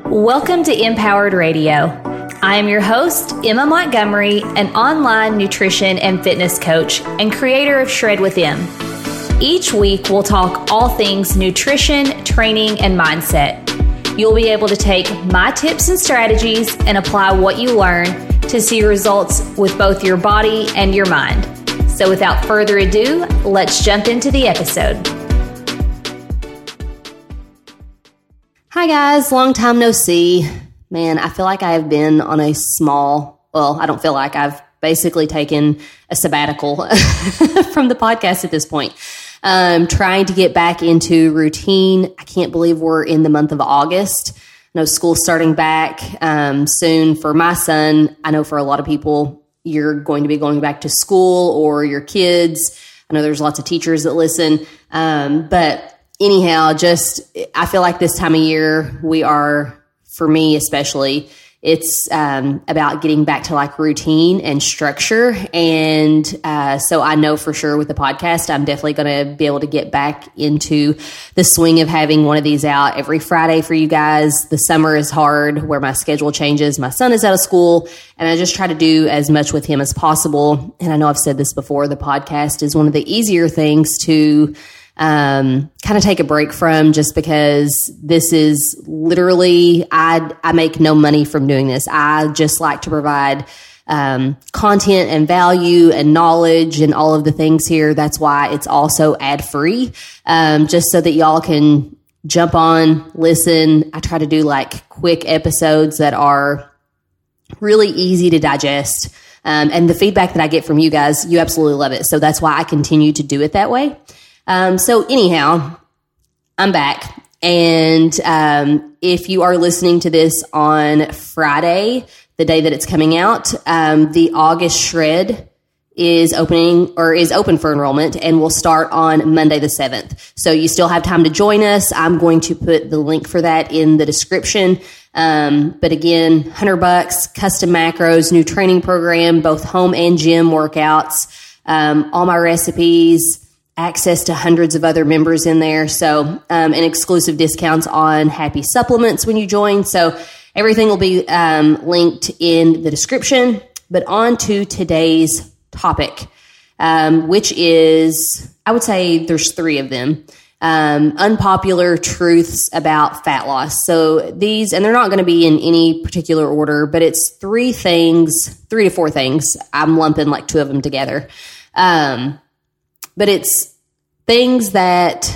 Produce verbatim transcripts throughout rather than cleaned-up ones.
Welcome to Empowered Radio. I am your host, Emma Montgomery, an online nutrition and fitness coach and creator of Shred with Em. Each week, we'll talk all things nutrition, training, and mindset. You'll be able to take my tips and strategies and apply what you learn to see results with both your body and your mind. So without further ado, let's jump into the episode. Hi guys, long time no see. Man, I feel like I have been on a small, well, I don't feel like I've basically taken a sabbatical from the podcast at this point. Um, trying to get back into routine. I can't believe we're in the month of August. I know school's starting back um, soon for my son. I know for a lot of people, you're going to be going back to school or your kids. I know there's lots of teachers that listen, um, but anyhow, just, I feel like this time of year we are, for me especially, it's um, about getting back to like routine and structure. And uh, so I know for sure with the podcast, I'm definitely going to be able to get back into the swing of having one of these out every Friday for you guys. The summer is hard where my schedule changes. My son is out of school and I just try to do as much with him as possible. And I know I've said this before, the podcast is one of the easier things to um, kind of take a break from, just because this is literally, I, I make no money from doing this. I just like to provide, um, content and value and knowledge and all of the things here. That's why it's also ad free. Um, just so that y'all can jump on, listen. I try to do like quick episodes that are really easy to digest. Um, and the feedback that I get from you guys, you absolutely love it. So that's why I continue to do it that way. Um, so anyhow, I'm back. And um, if you are listening to this on Friday, the day that it's coming out, um, the August Shred is opening or is open for enrollment and will start on Monday the seventh. So you still have time to join us. I'm going to put the link for that in the description. Um, but again, one hundred bucks, custom macros, new training program, both home and gym workouts, um, all my recipes, access to hundreds of other members in there. So, um, and exclusive discounts on Happy Supplements when you join. So everything will be, um, linked in the description. But on to today's topic, um, which is, I would say there's three of them, um, unpopular truths about fat loss. So these, and they're not going to be in any particular order, but it's three things, three to four things. I'm lumping like two of them together. Um, But it's things that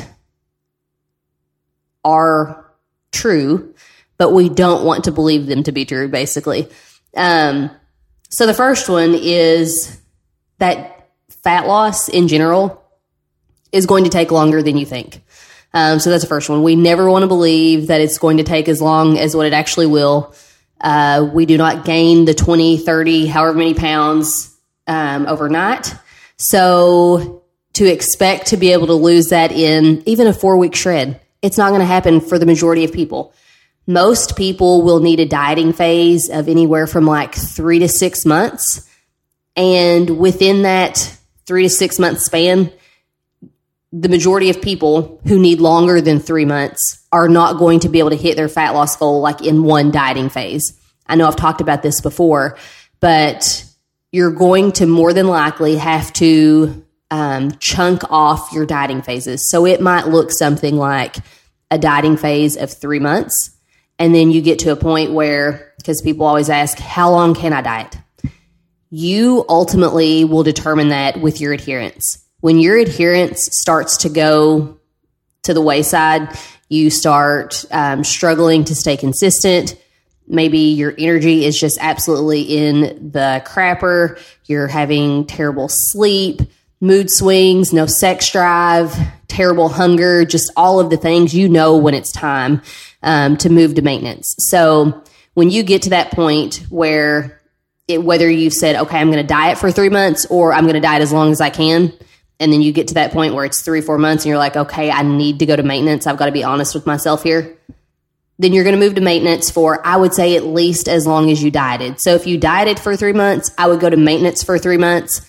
are true, but we don't want to believe them to be true, basically. Um, so the first one is that fat loss in general is going to take longer than you think. Um, so that's the first one. We never want to believe that it's going to take as long as what it actually will. Uh, we do not gain the twenty, thirty, however many pounds um, overnight. So to expect to be able to lose that in even a four-week shred, it's not going to happen for the majority of people. Most people will need a dieting phase of anywhere from like three to six months. And within that three to six month span, the majority of people who need longer than three months are not going to be able to hit their fat loss goal like in one dieting phase. I know I've talked about this before, but you're going to more than likely have to Um, chunk off your dieting phases. So it might look something like a dieting phase of three months. And then you get to a point where, because people always ask, how long can I diet? You ultimately will determine that with your adherence. When your adherence starts to go to the wayside, you start um, struggling to stay consistent. Maybe your energy is just absolutely in the crapper. You're having terrible sleep, mood swings, no sex drive, terrible hunger, just all of the things. You know when it's time um, to move to maintenance. So when you get to that point where it, whether you've said, okay, I'm going to diet for three months or I'm going to diet as long as I can, and then you get to that point where it's three, four months and you're like, okay, I need to go to maintenance. I've got to be honest with myself here. Then you're going to move to maintenance for, I would say, at least as long as you dieted. So if you dieted for three months, I would go to maintenance for three months.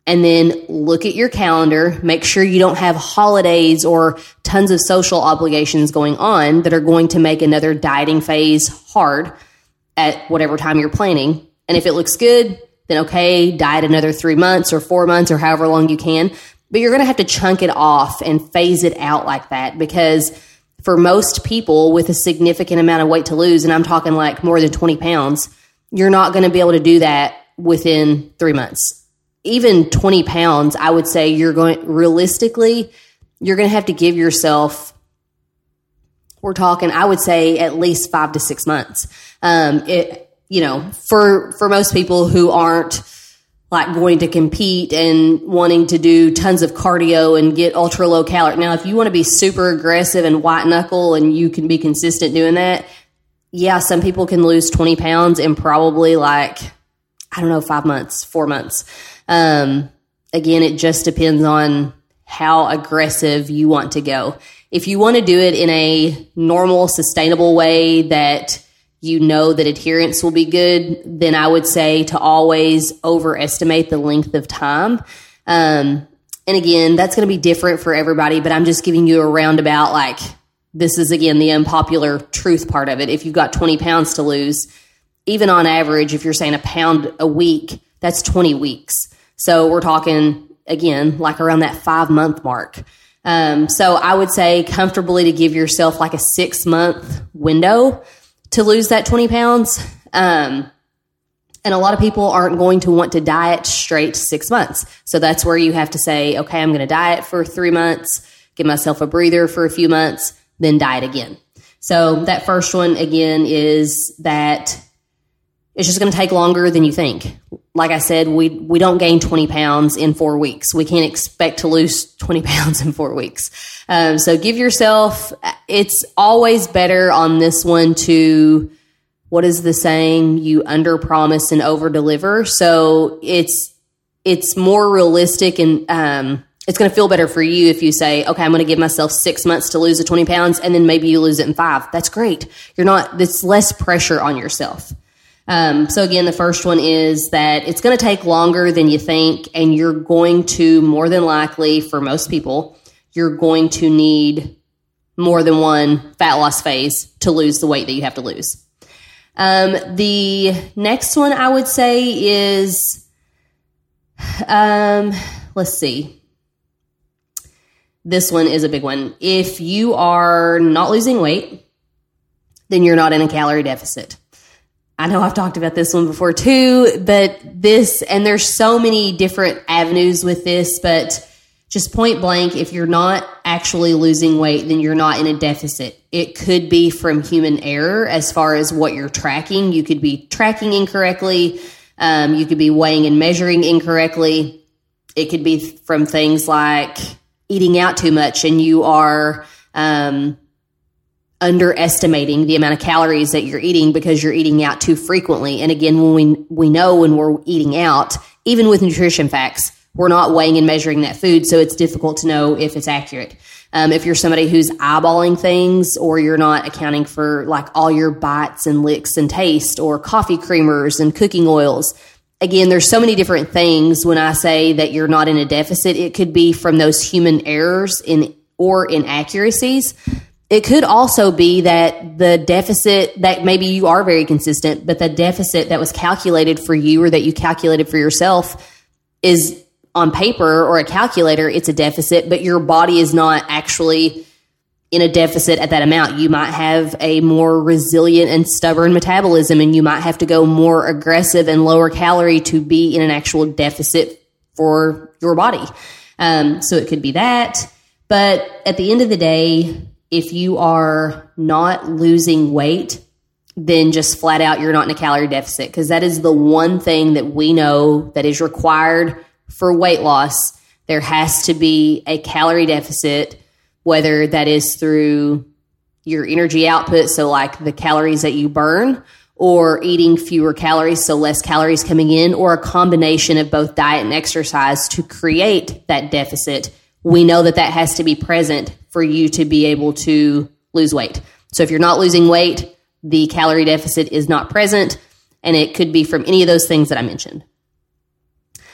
and then look at your calendar, make sure you don't have holidays or tons of social obligations going on that are going to make another dieting phase hard at whatever time you're planning. And if it looks good, then okay, diet another three months or four months or however long you can. But you're going to have to chunk it off and phase it out like that, because for most people with a significant amount of weight to lose, and I'm talking like more than twenty pounds, you're not going to be able to do that within three months. Even twenty pounds, I would say you're going, realistically, you're going to have to give yourself, we're talking, I would say at least five to six months. Um, it, you know, for, for most people who aren't like going to compete and wanting to do tons of cardio and get ultra low calorie. Now, if you want to be super aggressive and white knuckle and you can be consistent doing that, yeah, some people can lose twenty pounds in probably like, I don't know, five months, four months. Um, again, it just depends on how aggressive you want to go. If you want to do it in a normal, sustainable way that you know that adherence will be good, then I would say to always overestimate the length of time. Um, and again, that's going to be different for everybody, but I'm just giving you a roundabout, like, this is, again, the unpopular truth part of it. If you've got twenty pounds to lose, even on average, if you're saying a pound a week, that's twenty weeks. So we're talking, again, like around that five month mark. Um, so I would say comfortably to give yourself like a six month window to lose that twenty pounds. Um, and a lot of people aren't going to want to diet straight six months. So that's where you have to say, okay, I'm going to diet for three months, give myself a breather for a few months, then diet again. So that first one, again, is that it's just going to take longer than you think. Like I said, we we don't gain twenty pounds in four weeks. We can't expect to lose twenty pounds in four weeks. Um, so give yourself, it's always better on this one to, what is the saying? You under promise and over deliver. So it's, it's more realistic, and um, it's going to feel better for you if you say, okay, I'm going to give myself six months to lose the twenty pounds, and then maybe you lose it in five. That's great. You're not, it's less pressure on yourself. Um, so again, the first one is that it's going to take longer than you think, and you're going to, more than likely, for most people, you're going to need more than one fat loss phase to lose the weight that you have to lose. Um, the next one I would say is, um, let's see. This one is a big one. If you are not losing weight, then you're not in a calorie deficit. I know I've talked about this one before too, but this, and there's so many different avenues with this, but just point blank, if you're not actually losing weight, then you're not in a deficit. It could be from human error as far as what you're tracking. You could be tracking incorrectly. Um, you could be weighing and measuring incorrectly. It could be from things like eating out too much and you are, um, underestimating the amount of calories that you're eating because you're eating out too frequently. And again, when we we know when we're eating out, even with nutrition facts, we're not weighing and measuring that food, so it's difficult to know if it's accurate. Um, if you're somebody who's eyeballing things, or you're not accounting for like all your bites and licks and taste, or coffee creamers and cooking oils, again, there's so many different things. When I say that you're not in a deficit, it could be from those human errors in or inaccuracies. It could also be that the deficit, that maybe you are very consistent, but the deficit that was calculated for you or that you calculated for yourself is on paper or a calculator, it's a deficit, but your body is not actually in a deficit at that amount. You might have a more resilient and stubborn metabolism, and you might have to go more aggressive and lower calorie to be in an actual deficit for your body. Um, so it could be that. But at the end of the day, if you are not losing weight, then just flat out, you're not in a calorie deficit, because that is the one thing that we know that is required for weight loss. There has to be a calorie deficit, whether that is through your energy output, so like the calories that you burn, or eating fewer calories, so less calories coming in, or a combination of both diet and exercise to create that deficit. We know that that has to be present for you to be able to lose weight. So if you're not losing weight, the calorie deficit is not present, and it could be from any of those things that I mentioned.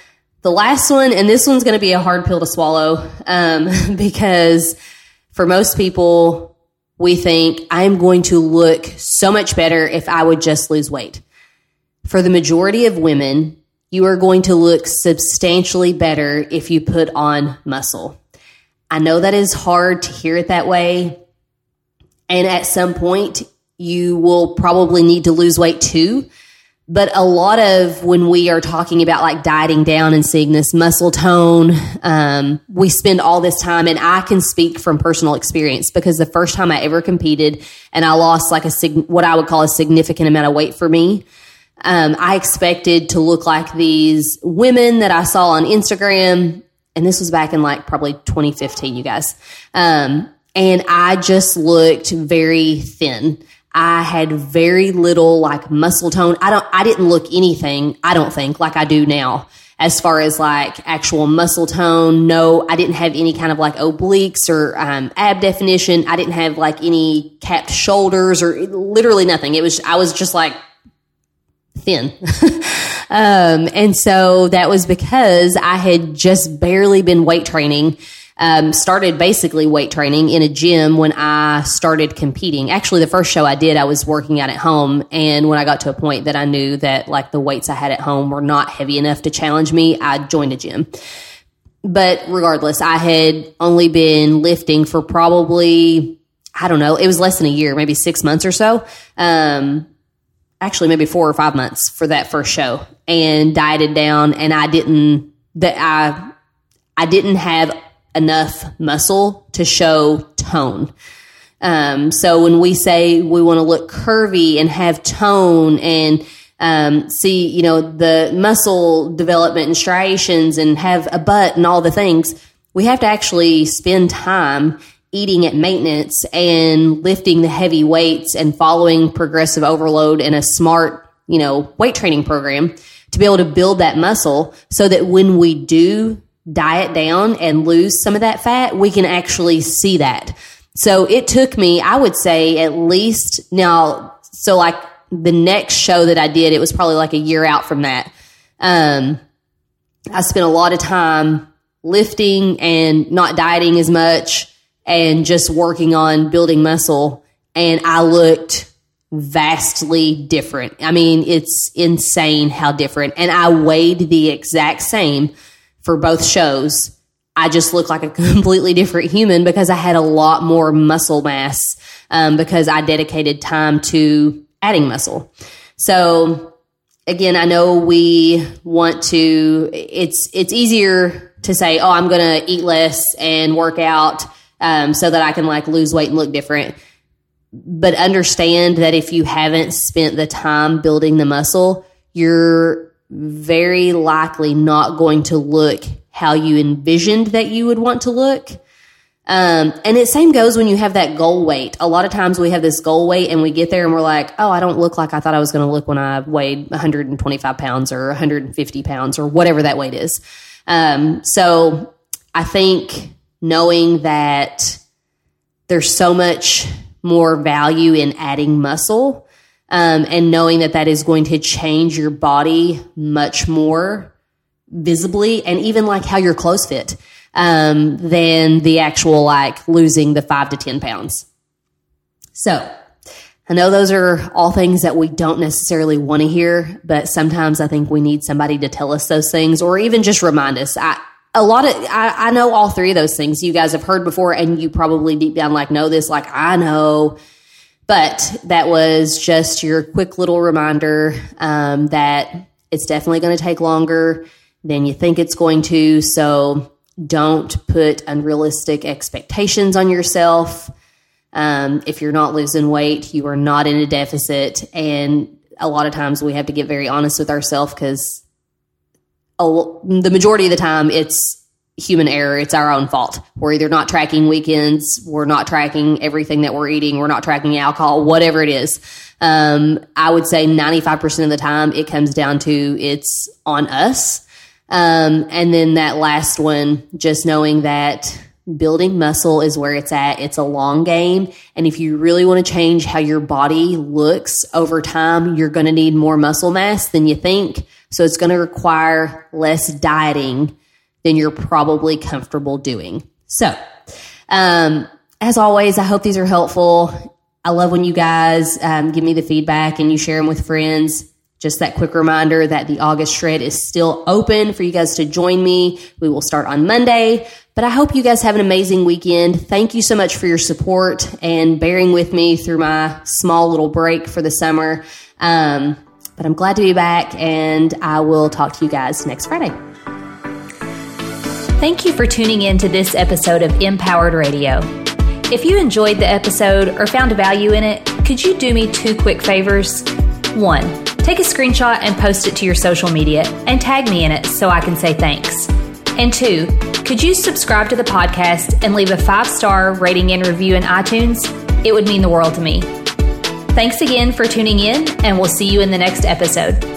the last one, and this one's going to be a hard pill to swallow, um, because for most people, we think I'm going to look so much better if I would just lose weight. For the majority of women, you are going to look substantially better if you put on muscle. I know that is hard to hear it that way. And at some point, you will probably need to lose weight too. But a lot of when we are talking about like dieting down and seeing this muscle tone, um, we spend all this time, and I can speak from personal experience because the first time I ever competed and I lost like a sig- what I would call a significant amount of weight for me, um, I expected to look like these women that I saw on Instagram. And this was back in like probably twenty fifteen, you guys. Um, and I just looked very thin. I had very little like muscle tone. I don't, I didn't look anything, I don't think, like I do now as far as like actual muscle tone. No, I didn't have any kind of like obliques or um, ab definition. I didn't have like any capped shoulders or literally nothing. It was, I was just like thin. um, and so that was because I had just barely been weight training. Um, started basically weight training in a gym when I started competing. Actually, the first show I did, I was working out at home. And when I got to a point that I knew that like the weights I had at home were not heavy enough to challenge me, I joined a gym. But regardless, I had only been lifting for probably, I don't know, it was less than a year, maybe six months or so. Um, actually maybe four or five months for that first show, and dieted down. And I didn't, that I, I didn't have enough muscle to show tone. Um, so when we say we want to look curvy and have tone and um, see, you know, the muscle development and striations and have a butt and all the things, we have to actually spend time eating at maintenance and lifting the heavy weights and following progressive overload and a smart, you know, weight training program to be able to build that muscle so that when we do diet down and lose some of that fat, we can actually see that. So it took me, I would say at least now, so like the next show that I did, it was probably like a year out from that. Um, I spent a lot of time lifting and not dieting as much and just working on building muscle. And I looked vastly different. I mean, it's insane how different. And I weighed the exact same for both shows. I just looked like a completely different human because I had a lot more muscle mass um, because I dedicated time to adding muscle. So again, I know we want to, it's, it's easier to say, oh, I'm going to eat less and work out um, so that I can like lose weight and look different. But understand that if you haven't spent the time building the muscle, you're very likely not going to look how you envisioned that you would want to look. Um, and the same goes when you have that goal weight. A lot of times we have this goal weight and we get there and we're like, oh, I don't look like I thought I was going to look when I weighed one hundred twenty-five pounds or one hundred fifty pounds or whatever that weight is. Um, so I think knowing that there's so much more value in adding muscle, Um, and knowing that that is going to change your body much more visibly and even like how your clothes fit um, than the actual like losing the five to ten pounds. So I know those are all things that we don't necessarily want to hear, but sometimes I think we need somebody to tell us those things or even just remind us. I, a lot of, I, I know all three of those things you guys have heard before, and you probably deep down like know this, like I know. But that was just your quick little reminder um, that it's definitely going to take longer than you think it's going to. So don't put unrealistic expectations on yourself. Um, if you're not losing weight, you are not in a deficit. And a lot of times we have to get very honest with ourselves because the majority of the time it's human error. It's our own fault. We're either not tracking weekends, we're not tracking everything that we're eating, we're not tracking alcohol, whatever it is. Um, I would say ninety-five percent of the time it comes down to it's on us. Um, and then that last one, just knowing that building muscle is where it's at. It's a long game. And if you really want to change how your body looks over time, you're going to need more muscle mass than you think. So it's going to require less dieting than you're probably comfortable doing. So, um, as always, I hope these are helpful. I love when you guys um, give me the feedback and you share them with friends. Just that quick reminder that the August Shred is still open for you guys to join me. We will start on Monday, but I hope you guys have an amazing weekend. Thank you so much for your support and bearing with me through my small little break for the summer. Um, but I'm glad to be back, and I will talk to you guys next Friday. Thank you for tuning in to this episode of Empowered Radio. If you enjoyed the episode or found value in it, could you do me two quick favors? One, take a screenshot and post it to your social media and tag me in it so I can say thanks. And two, could you subscribe to the podcast and leave a five-star rating and review in iTunes? It would mean the world to me. Thanks again for tuning in, and we'll see you in the next episode.